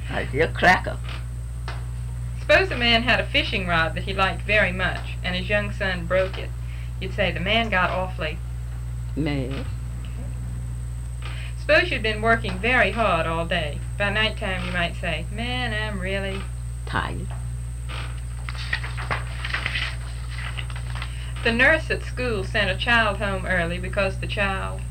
I see a cracker. Suppose a man had a fishing rod that he liked very much, and his young son broke it. You'd say the man got awfully mad. Suppose you'd been working very hard all day. By nighttime you might say, man, I'm really tired. The nurse at school sent a child home early because the child...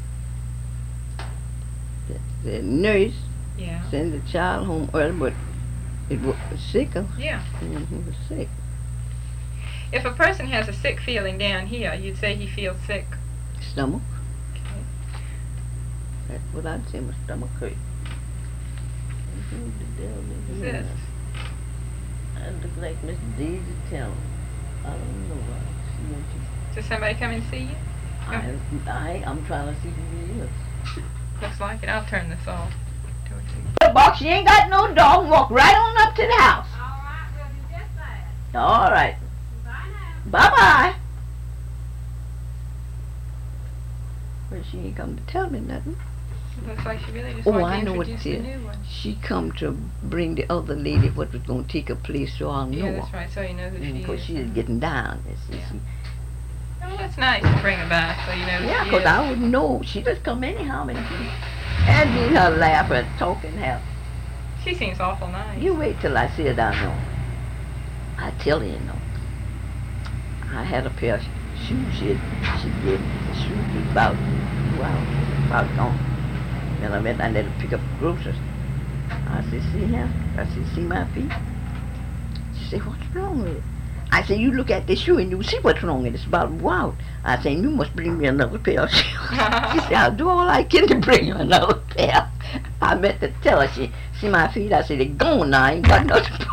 The nurse Yeah. sent the child home early, but it was sick. Yeah. And he was sick. If a person has a sick feeling down here, you'd say he feels sick. Stomach. Okay. That's what I'd say, my stomach hurt. Who the devil Who's is this? I look like Miss Daisy Taylor. I don't know why. She wants to... Does somebody come and see you? I'm trying to see who he is. Looks like it. I'll turn this off. The box, she ain't got no dog. Walk right on up to the house. All right, we'll do just that. All right. Bye now. Bye-bye. Well, she ain't come to tell me nothing. Looks like she really just Oh, wanted I to know what introduce it the is. new one. She come to bring the other lady what was going to take her place, so I'll know Yeah, her. that's right. So you know who she Because is. she is getting down. Yeah. Oh, that's nice to bring her back so you know who Yeah, she because is. I wouldn't know. She just come anyhow and me her laugh and talk and have. She seems awful nice. You wait till I see her down there. I tell you, I had a pair of shoes she gave me. The shoes was about gone. Then I went and let her pick up groceries. I said, see here? I said, see my feet? She said, what's wrong with it? I said, you look at this shoe and you see what's wrong with it. It's about wow. I said, you must bring me another pair of shoes. She said, I'll do all I can to bring you another pair. I meant to tell her, she see my feet? I said, they're gone now. I ain't got nothing.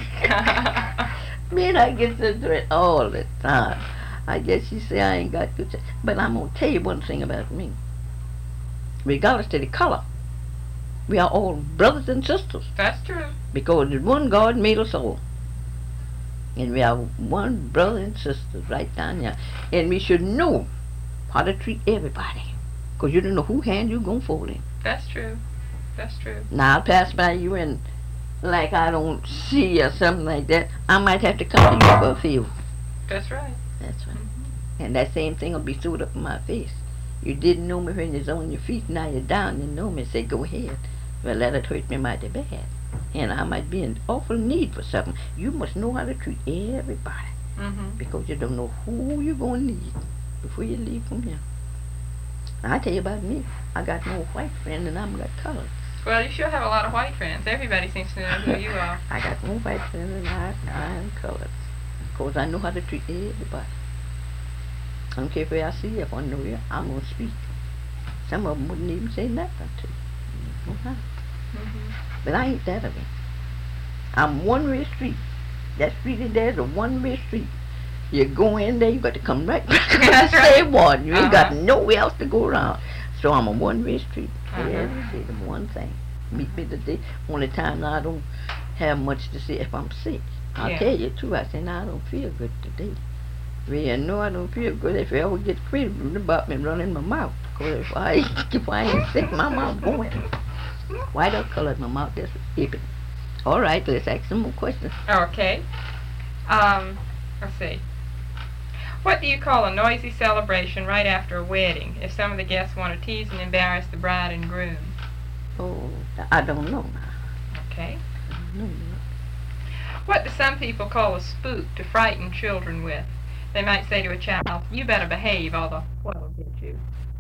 Me and I get into it all the time. I guess she said I ain't got good sense. But I'm going to tell you one thing about me. Regardless to the color, we are all brothers and sisters. That's true. Because there's one God made us all. And we are one brother and sister right down here. And we should know how to treat everybody. Because you don't know whose hand you're going to fall in. That's true. That's true. Now I'll pass by you and like I don't see you or something like that, I might have to come to you for a favor. That's right. That's right. Mm-hmm. And that same thing will be sewed up in my face. You didn't know me when you was on your feet, now you're down, you know me, say go ahead. Well, that would hurt me mighty bad. And I might be in awful need for something. You must know how to treat everybody. Mm-hmm. Because you don't know who you're going to need before you leave from here. I tell you about me. I got no white friend and I'm got colored. Well, you sure have a lot of white friends. Everybody seems to know who you are. I got no white friend and I am colored. Because I know how to treat everybody. I don't care where I see you. If I know you, I'm going to speak. Some of them wouldn't even say nothing to you. Mm-hmm. But I ain't that of it. I'm one-way street. That street in there is a one-way street. You go in there, you got to come right back to the same one. You ain't got nowhere else to go around. So I'm a one-way street. Every day, the one thing. Meet me today. Only time I don't have much to say if I'm sick. I'll tell you too. I say, no, I don't feel good today. Well, no, I don't feel good. If I ever get crazy about me running my mouth. Because if I ain't sick, my mouth going. White or colored, my mouth just aping. All right, let's ask some more questions. Okay. Let's see. What do you call a noisy celebration right after a wedding if some of the guests want to tease and embarrass the bride and groom? Oh, I don't know now. Okay. I don't know. What do some people call a spook to frighten children with? They might say to a child, you better behave or the what will get you.